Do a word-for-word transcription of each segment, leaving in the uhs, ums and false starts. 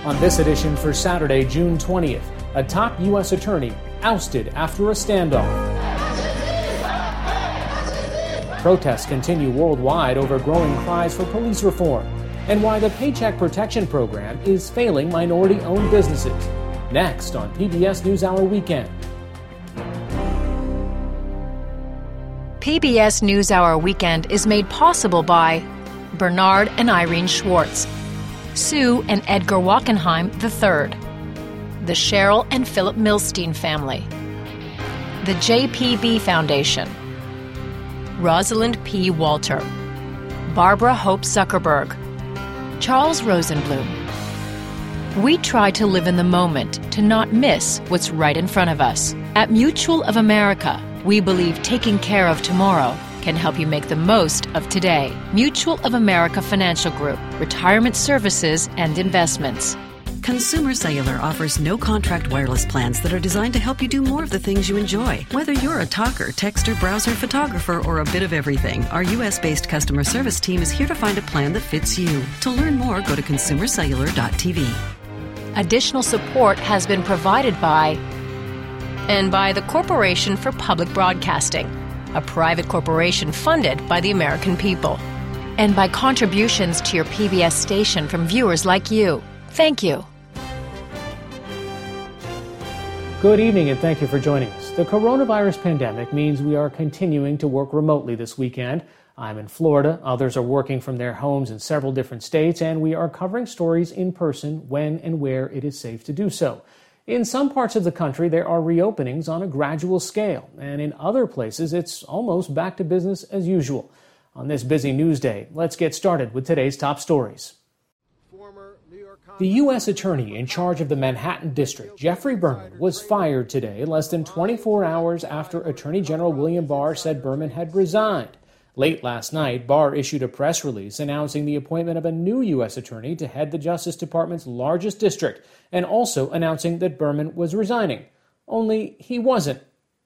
On this edition for Saturday, June twentieth, a top U S attorney ousted after a standoff. Protests continue worldwide over growing cries for police reform, and why the Paycheck Protection Program is failing minority-owned businesses. Next on P B S NewsHour Weekend. P B S NewsHour Weekend is made possible by Bernard and Irene Schwartz, Sue and Edgar Wachenheim the third, the Cheryl and Philip Milstein family, the J P B Foundation, Rosalind P. Walter, Barbara Hope Zuckerberg, Charles Rosenblum. We try to live in the moment to not miss what's right in front of us. At Mutual of America, we believe taking care of tomorrow can help you make the most of today. Mutual of America Financial Group, retirement services and investments. Consumer Cellular offers no-contract wireless plans that are designed to help you do more of the things you enjoy. Whether you're a talker, texter, browser, photographer, or a bit of everything, our U S-based customer service team is here to find a plan that fits you. To learn more, go to consumer cellular dot t v. Additional support has been provided by and by the Corporation for Public Broadcasting, a private corporation funded by the American people, and by contributions to your P B S station from viewers like you. Thank you. Good evening and thank you for joining us. The coronavirus pandemic means we are continuing to work remotely this weekend. I'm in Florida, others are working from their homes in several different states, and we are covering stories in person when and where it is safe to do so. In some parts of the country, there are reopenings on a gradual scale, and in other places, it's almost back to business as usual. On this busy news day, let's get started with today's top stories. The U S attorney in charge of the Manhattan District, Geoffrey Berman, was fired today, less than twenty-four hours after Attorney General William Barr said Berman had resigned. Late last night, Barr issued a press release announcing the appointment of a new U S attorney to head the Justice Department's largest district, and also announcing that Berman was resigning. Only he wasn't.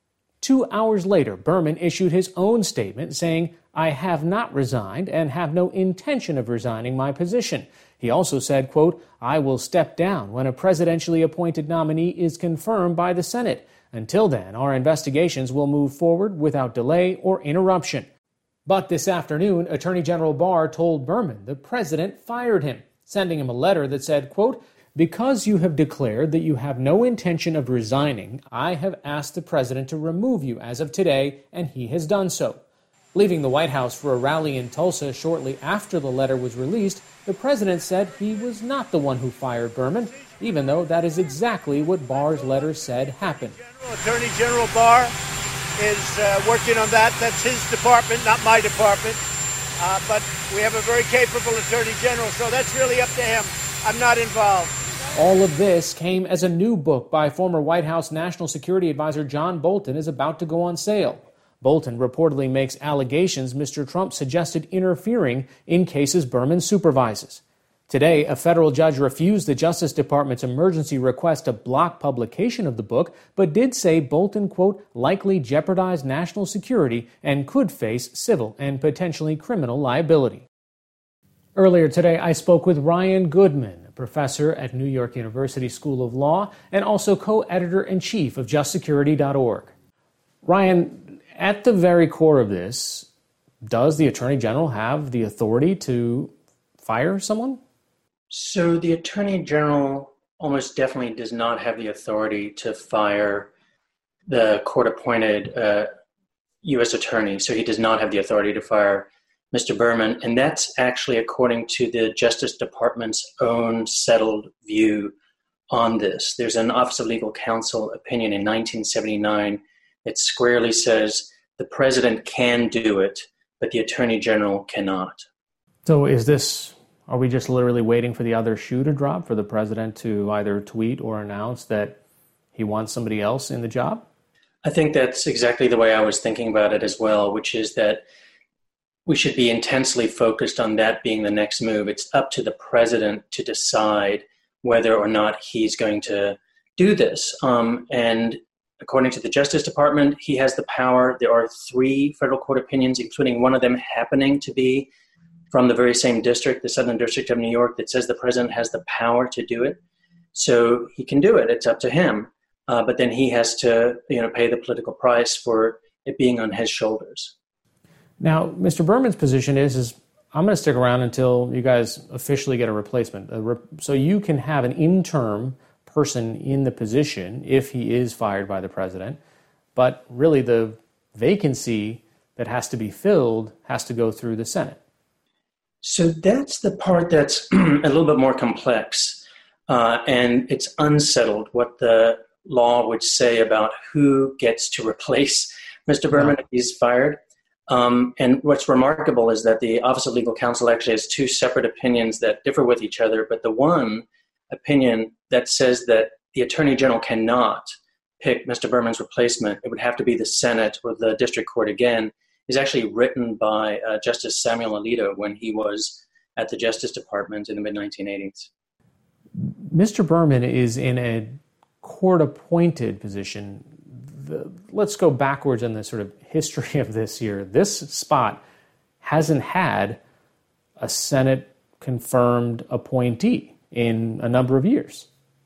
Two hours later, Berman issued his own statement saying, "I have not resigned and have no intention of resigning my position." He also said, quote, "I will step down when a presidentially appointed nominee is confirmed by the Senate. Until then, our investigations will move forward without delay or interruption." But this afternoon, Attorney General Barr told Berman the president fired him, sending him a letter that said, quote, "Because you have declared that you have no intention of resigning, I have asked the president to remove you as of today, and he has done so." Leaving the White House for a rally in Tulsa shortly after the letter was released, the president said he was not the one who fired Berman, even though that is exactly what Barr's letter said happened. Attorney General Barr is uh, working on that. That's his department, not my department. Uh, but we have a very capable Attorney General, so that's really up to him. I'm not involved. All of this came as a new book by former White House National Security Advisor John Bolton is about to go on sale. Bolton reportedly makes allegations Mister Trump suggested interfering in cases Berman supervises. Today, a federal judge refused the Justice Department's emergency request to block publication of the book, but did say Bolton, quote, likely jeopardized national security and could face civil and potentially criminal liability. Earlier today, I spoke with Ryan Goodman, a professor at New York University School of Law and also co-editor-in-chief of just security dot org. Ryan, at the very core of this, does the Attorney General have the authority to fire someone? So the Attorney General almost definitely does not have the authority to fire the court-appointed uh, U S attorney. So he does not have the authority to fire Mister Berman. And that's actually according to the Justice Department's own settled view on this. There's an Office of Legal Counsel opinion in nineteen seventy-nine that squarely says the president can do it, but the Attorney General cannot. So is this, are we just literally waiting for the other shoe to drop for the president to either tweet or announce that he wants somebody else in the job? I think that's exactly the way I was thinking about it as well, which is that we should be intensely focused on that being the next move. It's up to the president to decide whether or not he's going to do this. Um, and according to the Justice Department, he has the power. There are three federal court opinions, including one of them happening to be from the very same district, the Southern District of New York, that says the president has the power to do it. So he can do it. It's up to him. Uh, but then he has to, you know, pay the political price for it being on his shoulders. Now, Mister Berman's position is, is I'm going to stick around until you guys officially get a replacement. A re- so you can have an interim person in the position if he is fired by the president. But really the vacancy that has to be filled has to go through the Senate. So that's the part that's a little bit more complex. Uh, and it's unsettled what the law would say about who gets to replace Mister Berman if he's fired. Um, and what's remarkable is that the Office of Legal Counsel actually has two separate opinions that differ with each other. But the one opinion that says that the Attorney General cannot pick Mister Berman's replacement, it would have to be the Senate or the District Court again, is actually written by uh, Justice Samuel Alito when he was at the Justice Department in the mid nineteen eighties. Mister Berman is in a court-appointed position. The, let's go backwards in the sort of history of this here. This spot hasn't had a Senate-confirmed appointee in a number of years.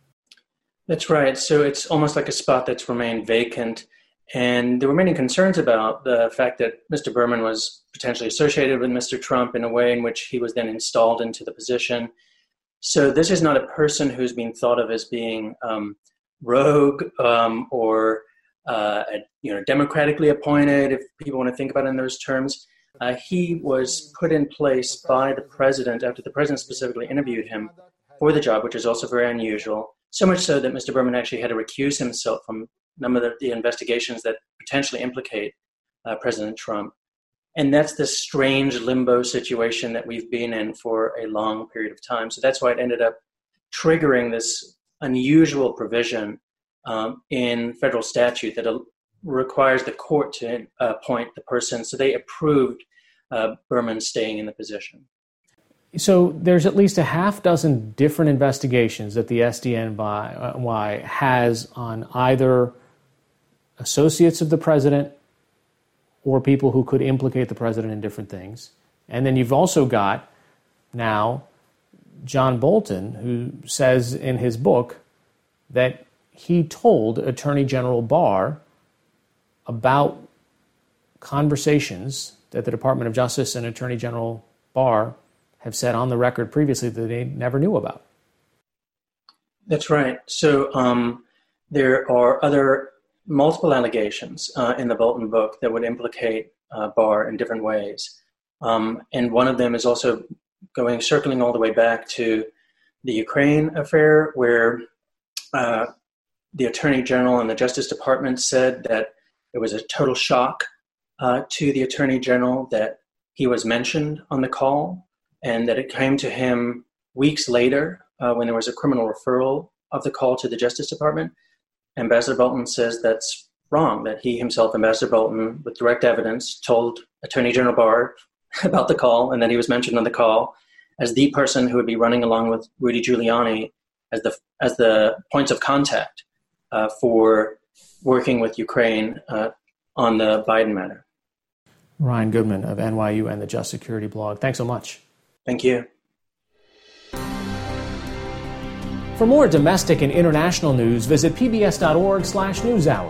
That's right. So it's almost like a spot that's remained vacant. And there were many concerns about the fact that Mister Berman was potentially associated with Mister Trump in a way in which he was then installed into the position. So this is not a person who's been thought of as being um, rogue um, or uh, you know, democratically appointed, if people want to think about it in those terms. Uh, he was put in place by the president after the president specifically interviewed him for the job, which is also very unusual. So much so that Mister Berman actually had to recuse himself from some of the, the investigations that potentially implicate uh, President Trump. And that's this strange limbo situation that we've been in for a long period of time. So that's why it ended up triggering this unusual provision um, in federal statute that uh, requires the court to uh, appoint the person. So they approved uh, Berman staying in the position. So there's at least a half dozen different investigations that the S D N Y has on either associates of the president or people who could implicate the president in different things. And then you've also got now John Bolton, who says in his book that he told Attorney General Barr about conversations that the Department of Justice and Attorney General Barr have said on the record previously that they never knew about. That's right. So um, there are other multiple allegations uh, in the Bolton book that would implicate uh, Barr in different ways. Um, and one of them is also going, circling all the way back to the Ukraine affair, where uh, the Attorney General and the Justice Department said that it was a total shock uh, to the Attorney General that he was mentioned on the call, and that it came to him weeks later uh, when there was a criminal referral of the call to the Justice Department. Ambassador Bolton says that's wrong, that he himself, Ambassador Bolton, with direct evidence, told Attorney General Barr about the call, and that he was mentioned on the call as the person who would be running along with Rudy Giuliani as the as the points of contact uh, for working with Ukraine uh, on the Biden matter. Ryan Goodman of N Y U and the Just Security blog. Thanks so much. Thank you. For more domestic and international news, visit pbs.org slash newshour.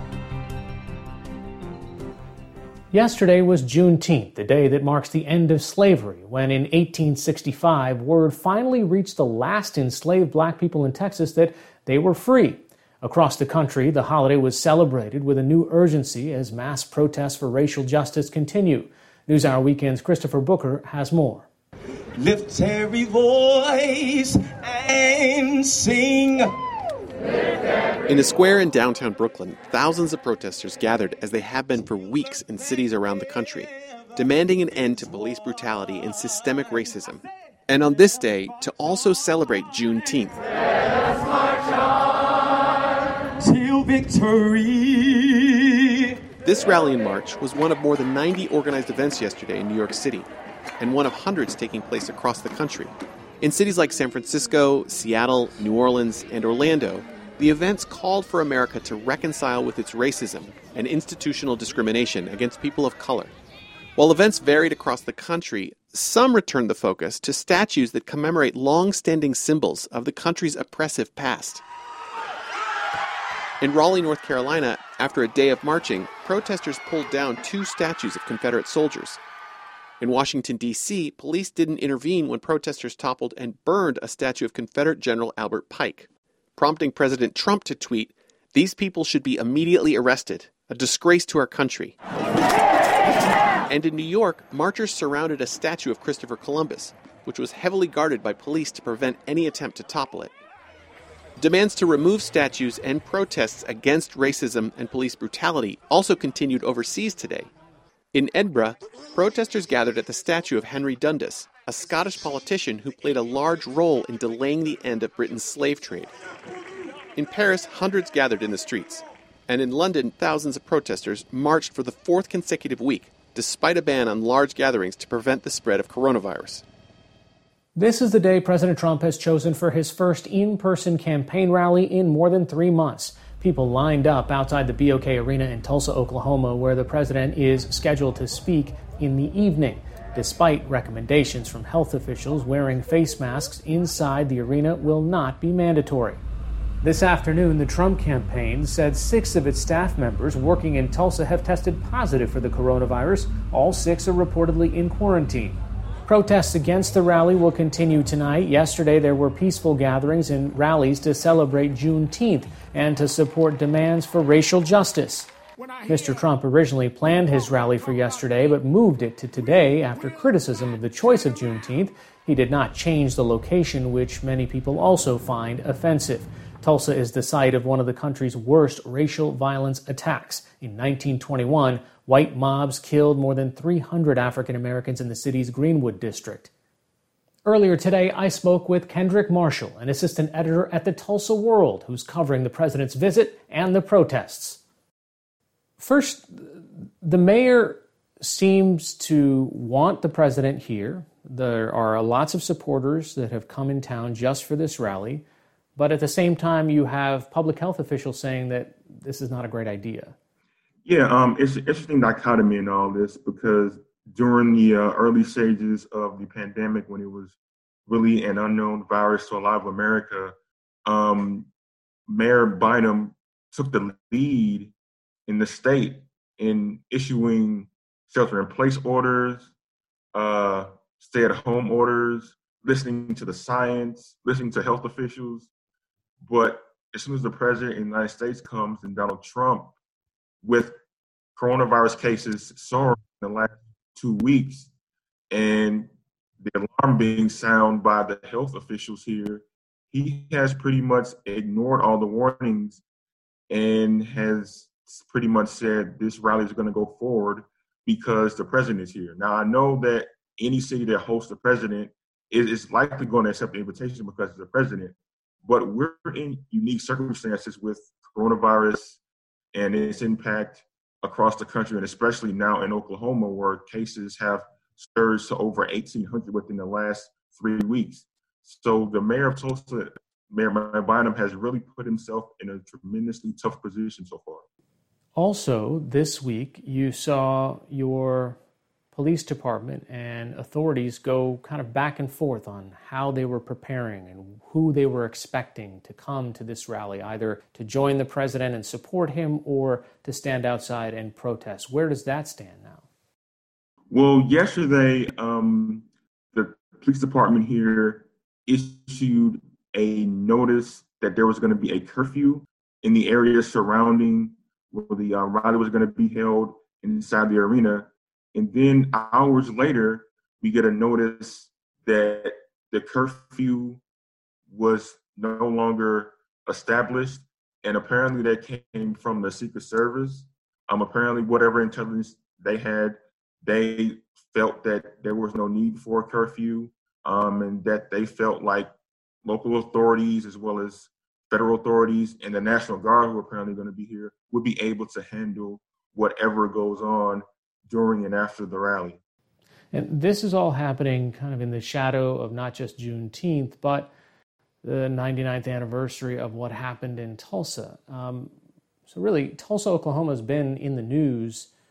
Yesterday was Juneteenth, the day that marks the end of slavery, when in eighteen sixty-five, word finally reached the last enslaved black people in Texas that they were free. Across the country, the holiday was celebrated with a new urgency as mass protests for racial justice continue. NewsHour Weekend's Christopher Booker has more. Lift every voice and sing. In a square in downtown Brooklyn, thousands of protesters gathered as they have been for weeks in cities around the country, demanding an end to police brutality and systemic racism. And on this day, to also celebrate Juneteenth. Let us march on till victory. This rally and march was one of more than ninety organized events yesterday in New York City, and one of hundreds taking place across the country. In cities like San Francisco, Seattle, New Orleans, and Orlando, the events called for America to reconcile with its racism and institutional discrimination against people of color. While events varied across the country, some returned the focus to statues that commemorate long-standing symbols of the country's oppressive past. In Raleigh, North Carolina, after a day of marching, protesters pulled down two statues of Confederate soldiers. In Washington, D C, police didn't intervene when protesters toppled and burned a statue of Confederate General Albert Pike, prompting President Trump to tweet, "These people should be immediately arrested, a disgrace to our country." And in New York, marchers surrounded a statue of Christopher Columbus, which was heavily guarded by police to prevent any attempt to topple it. Demands to remove statues and protests against racism and police brutality also continued overseas today. In Edinburgh, protesters gathered at the statue of Henry Dundas, a Scottish politician who played a large role in delaying the end of Britain's slave trade. In Paris, hundreds gathered in the streets. And in London, thousands of protesters marched for the fourth consecutive week, despite a ban on large gatherings to prevent the spread of coronavirus. This is the day President Trump has chosen for his first in-person campaign rally in more than three months. People lined up outside the B O K Arena in Tulsa, Oklahoma, where the president is scheduled to speak in the evening. Despite recommendations from health officials, wearing face masks inside the arena will not be mandatory. This afternoon, the Trump campaign said six of its staff members working in Tulsa have tested positive for the coronavirus. All six are reportedly in quarantine. Protests against the rally will continue tonight. Yesterday, there were peaceful gatherings and rallies to celebrate Juneteenth and to support demands for racial justice. Mister Trump originally planned his rally for yesterday, but moved it to today after criticism of the choice of Juneteenth. He did not change the location, which many people also find offensive. Tulsa is the site of one of the country's worst racial violence attacks. In nineteen twenty-one, white mobs killed more than three hundred African Americans in the city's Greenwood district. Earlier today, I spoke with Kendrick Marshall, an assistant editor at the Tulsa World, who's covering the president's visit and the protests. First, the mayor seems to want the president here. There are lots of supporters that have come in town just for this rally. But at the same time, you have public health officials saying that this is not a great idea. Yeah, um, it's an interesting dichotomy in all this because during the uh, early stages of the pandemic, when it was really an unknown virus to a lot of America, um, Mayor Bynum took the lead in the state in issuing shelter-in-place orders, uh, stay-at-home orders, listening to the science, listening to health officials. But as soon as the president of the United States comes and Donald Trump, with coronavirus cases soaring in the last two weeks and the alarm being sounded by the health officials here, he has pretty much ignored all the warnings and has pretty much said this rally is going to go forward because the president is here. Now, I know that any city that hosts the president is, is likely going to accept the invitation because of the president. But we're in unique circumstances with coronavirus and its impact across the country, and especially now in Oklahoma, where cases have surged to over eighteen hundred within the last three weeks. So the mayor of Tulsa, Mayor Bynum, has really put himself in a tremendously tough position so far. Also, this week, you saw your police department and authorities go kind of back and forth on how they were preparing and who they were expecting to come to this rally, either to join the president and support him or to stand outside and protest. Where does that stand now? Well, yesterday, um, the police department here issued a notice that there was going to be a curfew in the area surrounding where the uh, rally was going to be held inside the arena. And then hours later, we get a notice that the curfew was no longer established. And apparently that came from the Secret Service. Um, apparently, whatever intelligence they had, they felt that there was no need for a curfew, um, and that they felt like local authorities as well as federal authorities and the National Guard, who are apparently going to be here, would be able to handle whatever goes on during and after the rally. And this is all happening kind of in the shadow of not just Juneteenth, but the ninety-ninth anniversary of what happened in Tulsa. Um, so really, Tulsa, Oklahoma has been in the news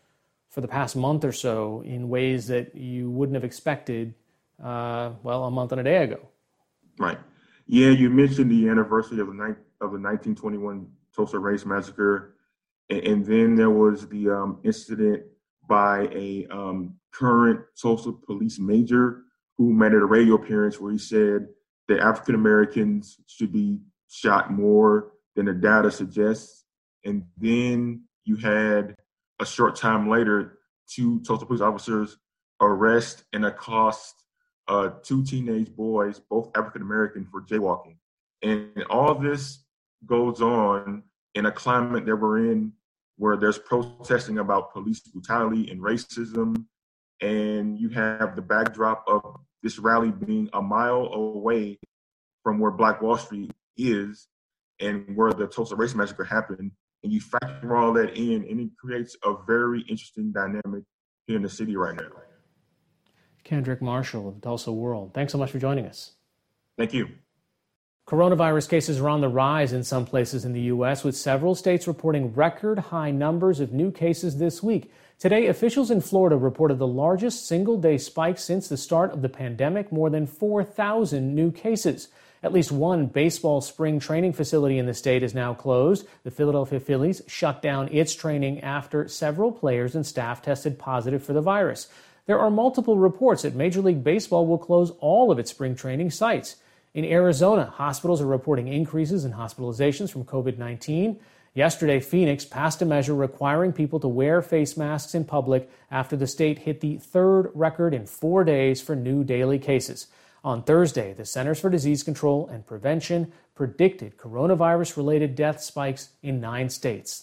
for the past month or so in ways that you wouldn't have expected, uh, well, a month and a day ago. Right. Yeah, you mentioned the anniversary of the, ni- of the nineteen twenty-one Tulsa Race Massacre. And, and then there was the um, incident by a um, current Tulsa police major who made a radio appearance where he said that African Americans should be shot more than the data suggests. And then you had a short time later, two Tulsa police officers arrest and accost uh, two teenage boys, both African American, for jaywalking. And all this goes on in a climate that we're in where there's protesting about police brutality and racism. And you have the backdrop of this rally being a mile away from where Black Wall Street is and where the Tulsa Race Massacre happened. And you factor all that in, and it creates a very interesting dynamic here in the city right now. Kendrick Marshall of the Tulsa World, thanks so much for joining us. Thank you. Coronavirus cases are on the rise in some places in the U S, with several states reporting record high numbers of new cases this week. Today, officials in Florida reported the largest single-day spike since the start of the pandemic, more than four thousand new cases. At least one baseball spring training facility in the state is now closed. The Philadelphia Phillies shut down its training after several players and staff tested positive for the virus. There are multiple reports that Major League Baseball will close all of its spring training sites. In Arizona, hospitals are reporting increases in hospitalizations from covid nineteen. Yesterday, Phoenix passed a measure requiring people to wear face masks in public after the state hit the third record in four days for new daily cases. On Thursday, the Centers for Disease Control and Prevention predicted coronavirus-related death spikes in nine states.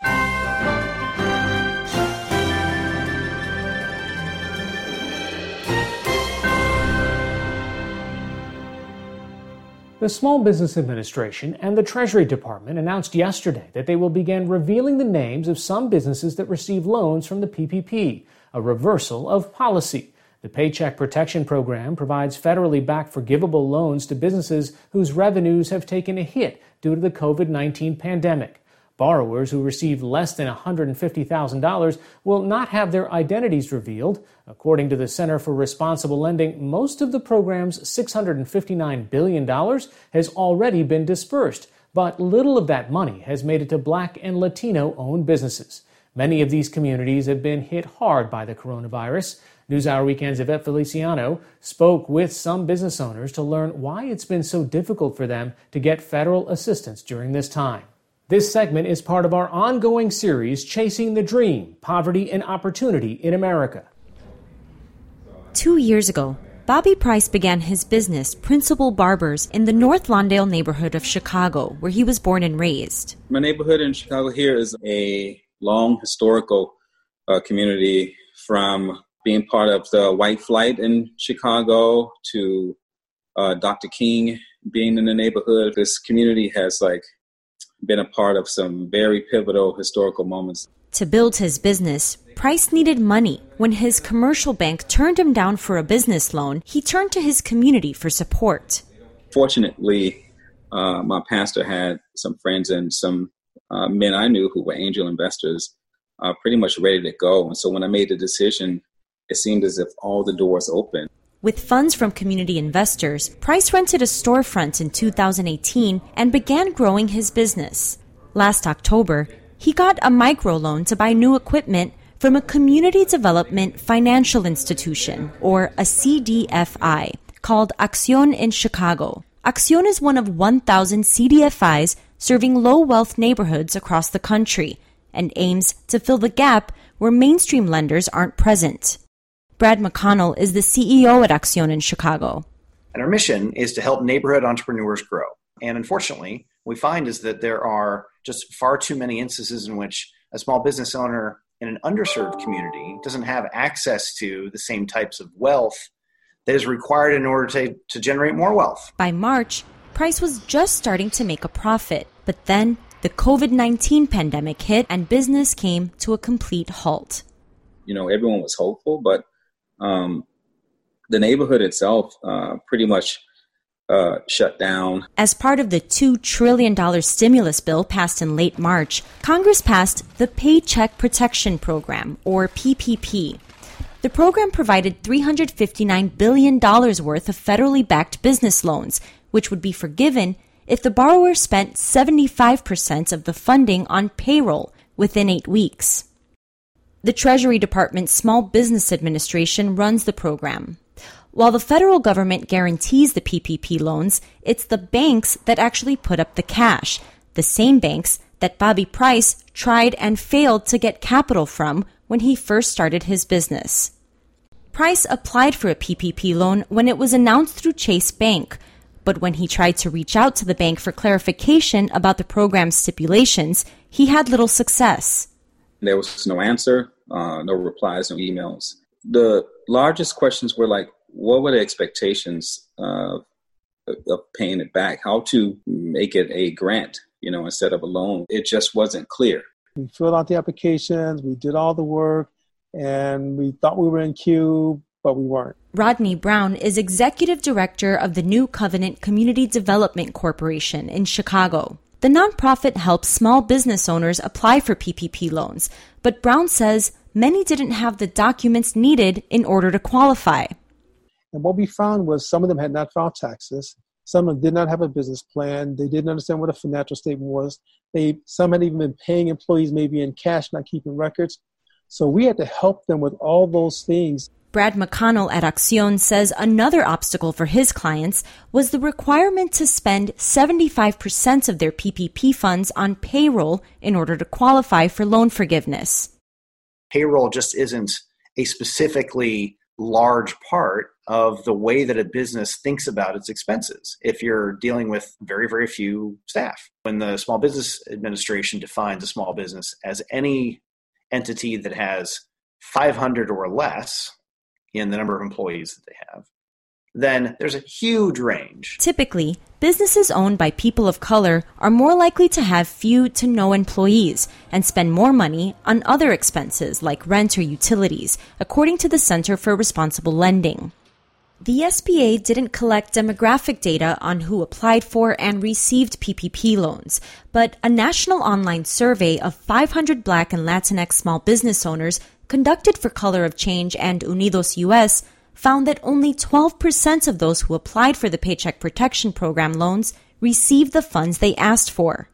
The Small Business Administration and the Treasury Department announced yesterday that they will begin revealing the names of some businesses that receive loans from the P P P, a reversal of policy. The Paycheck Protection Program provides federally backed forgivable loans to businesses whose revenues have taken a hit due to the covid nineteen pandemic. Borrowers who receive less than one hundred fifty thousand dollars will not have their identities revealed. According to the Center for Responsible Lending, most of the program's six hundred fifty-nine billion dollars has already been dispersed, but little of that money has made it to Black and Latino-owned businesses. Many of these communities have been hit hard by the coronavirus. NewsHour Weekend's Yvette Feliciano spoke with some business owners to learn why it's been so difficult for them to get federal assistance during this time. This segment is part of our ongoing series, Chasing the Dream, Poverty and Opportunity in America. Two years ago, Bobby Price began his business, Principal Barbers, in the North Lawndale neighborhood of Chicago, where he was born and raised. My neighborhood in Chicago here is a long historical uh, community, from being part of the white flight in Chicago to uh, Doctor King being in the neighborhood. This community has like been a part of some very pivotal historical moments. To build his business, Price needed money. When his commercial bank turned him down for a business loan, he turned to his community for support. Fortunately, uh, my pastor had some friends and some uh, men I knew who were angel investors uh, pretty much ready to go. And so when I made the decision, it seemed as if all the doors opened. With funds from community investors, Price rented a storefront in two thousand eighteen and began growing his business. Last October, he got a microloan to buy new equipment from a community development financial institution, or a C D F I, called Accion in Chicago. Accion is one of one thousand C D F Is serving low-wealth neighborhoods across the country and aims to fill the gap where mainstream lenders aren't present. Brad McConnell is the C E O at Accion in Chicago. And our mission is to help neighborhood entrepreneurs grow. And unfortunately, what we find is that there are just far too many instances in which a small business owner in an underserved community doesn't have access to the same types of wealth that is required in order to, to generate more wealth. By March, Price was just starting to make a profit, but then the covid nineteen pandemic hit and business came to a complete halt. You know, everyone was hopeful, but um, the neighborhood itself uh, pretty much uh, shut down. As part of the two trillion dollars stimulus bill passed in late March, Congress passed the Paycheck Protection Program, or P P P. The program provided three hundred fifty-nine billion dollars worth of federally backed business loans, which would be forgiven if the borrower spent seventy-five percent of the funding on payroll within eight weeks. The Treasury Department's Small Business Administration runs the program. While the federal government guarantees the P P P loans, it's the banks that actually put up the cash, the same banks that Bobby Price tried and failed to get capital from when he first started his business. Price applied for a P P P loan when it was announced through Chase Bank, but when he tried to reach out to the bank for clarification about the program's stipulations, he had little success. There was no answer, uh, no replies, no emails. The largest questions were like, what were the expectations uh, of paying it back? How to make it a grant, you know, instead of a loan? It just wasn't clear. We filled out the applications, we did all the work, and we thought we were in queue, but we weren't. Rodney Brown is executive director of the New Covenant Community Development Corporation in Chicago. The nonprofit helps small business owners apply for P P P loans, but Brown says many didn't have the documents needed in order to qualify. And what we found was some of them had not filed taxes. Some of them did not have a business plan. They didn't understand what a financial statement was. They Some had even been paying employees maybe in cash, not keeping records. So we had to help them with all those things. Brad McConnell at Accion says another obstacle for his clients was the requirement to spend seventy-five percent of their P P P funds on payroll in order to qualify for loan forgiveness. Payroll just isn't a specifically large part of the way that a business thinks about its expenses if you're dealing with very, very few staff. When the Small Business Administration defines a small business as any entity that has five hundred or less in the number of employees that they have, then there's a huge range. Typically, businesses owned by people of color are more likely to have few to no employees and spend more money on other expenses like rent or utilities, according to the Center for Responsible Lending. The S B A didn't collect demographic data on who applied for and received P P P loans, but a national online survey of five hundred Black and Latinx small business owners conducted for Color of Change and Unidos U S found that only twelve percent of those who applied for the Paycheck Protection Program loans received the funds they asked for.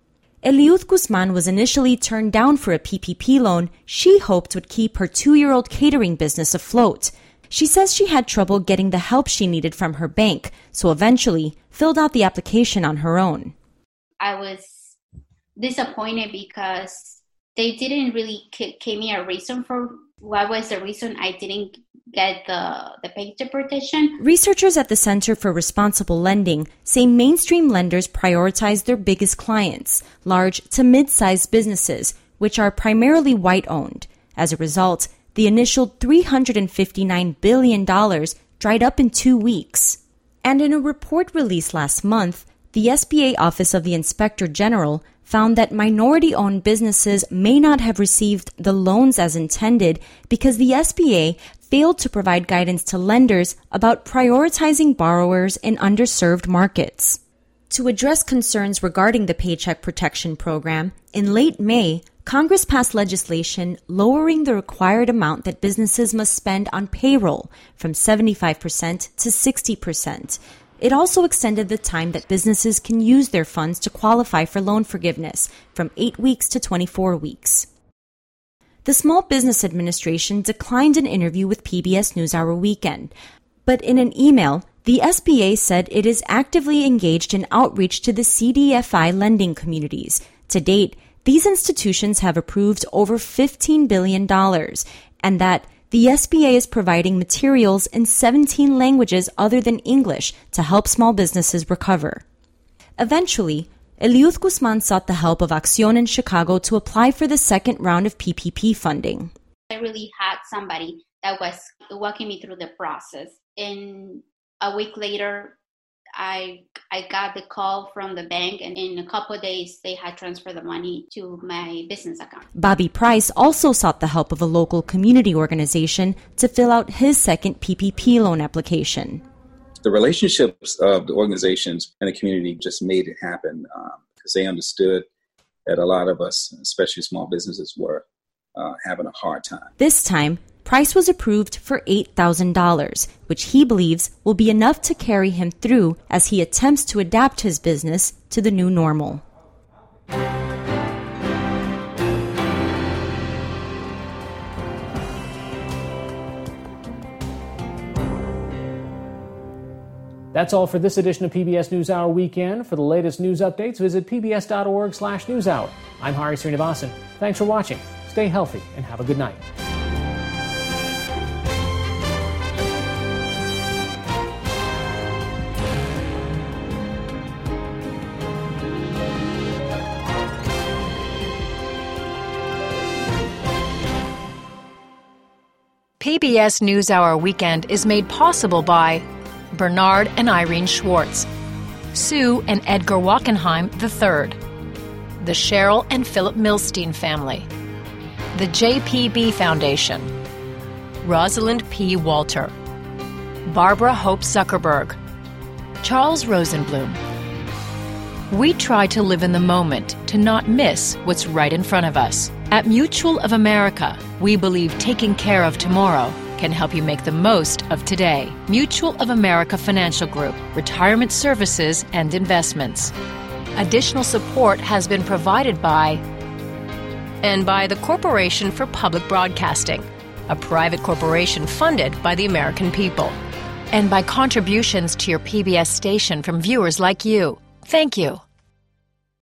Eliud Guzman was initially turned down for a P P P loan she hoped would keep her two-year-old catering business afloat. She says she had trouble getting the help she needed from her bank, so eventually filled out the application on her own. I was disappointed because they didn't really give me a reason for what was the reason I didn't get the, the paycheck protection. Researchers at the Center for Responsible Lending say mainstream lenders prioritize their biggest clients, large to mid-sized businesses, which are primarily white-owned. As a result, the initial three hundred fifty-nine billion dollars dried up in two weeks. And in a report released last month, the S B A Office of the Inspector General found that minority-owned businesses may not have received the loans as intended because the S B A failed to provide guidance to lenders about prioritizing borrowers in underserved markets. To address concerns regarding the Paycheck Protection Program, in late May, Congress passed legislation lowering the required amount that businesses must spend on payroll from seventy-five percent to sixty percent. It also extended the time that businesses can use their funds to qualify for loan forgiveness from eight weeks to twenty-four weeks. The Small Business Administration declined an interview with P B S NewsHour Weekend, but in an email, the S B A said it is actively engaged in outreach to the C D F I lending communities. To date, these institutions have approved over fifteen billion dollars, and that the S B A is providing materials in seventeen languages other than English to help small businesses recover. Eventually, Eliud Guzman sought the help of Accion in Chicago to apply for the second round of P P P funding. I really had somebody that was walking me through the process. And a week later, I I got the call from the bank, and in a couple of days, they had transferred the money to my business account. Bobby Price also sought the help of a local community organization to fill out his second P P P loan application. the relationships of the organizations and the community just made it happen um, because they understood that a lot of us, especially small businesses, were uh, having a hard time. This time, Price was approved for eight thousand dollars, which he believes will be enough to carry him through as he attempts to adapt his business to the new normal. That's all for this edition of P B S NewsHour Weekend. For the latest news updates, visit pbs.org slash newshour. I'm Hari Srinivasan. Thanks for watching. Stay healthy and have a good night. P B S NewsHour Weekend is made possible by Bernard and Irene Schwartz, Sue and Edgar Wachenheim the third, the Cheryl and Philip Milstein family, the J P B Foundation, Rosalind P. Walter, Barbara Hope Zuckerberg, Charles Rosenblum. We try to live in the moment to not miss what's right in front of us. At Mutual of America, we believe taking care of tomorrow can help you make the most of today. Mutual of America Financial Group, retirement services and investments. Additional support has been provided by and by the Corporation for Public Broadcasting, a private corporation funded by the American people, and by contributions to your P B S station from viewers like you. Thank you.